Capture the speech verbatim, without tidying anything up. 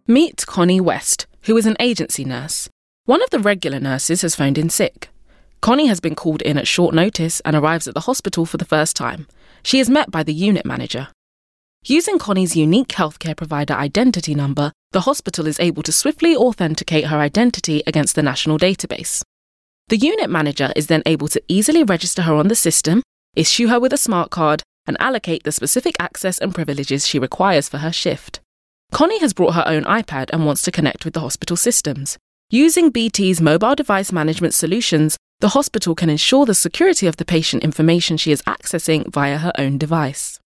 Meet Connie West, who is an agency nurse. One of the regular nurses has phoned in sick. Connie has been called in at short notice and arrives at the hospital for the first time. She is met by the unit manager. Using Connie's unique healthcare provider identity number, the hospital is able to swiftly authenticate her identity against the national database. The unit manager is then able to easily register her on the system, issue her with a smart card, and allocate the specific access and privileges she requires for her shift. Connie has brought her own iPad and wants to connect with the hospital systems. Using B T's mobile device management solutions, the hospital can ensure the security of the patient information she is accessing via her own device.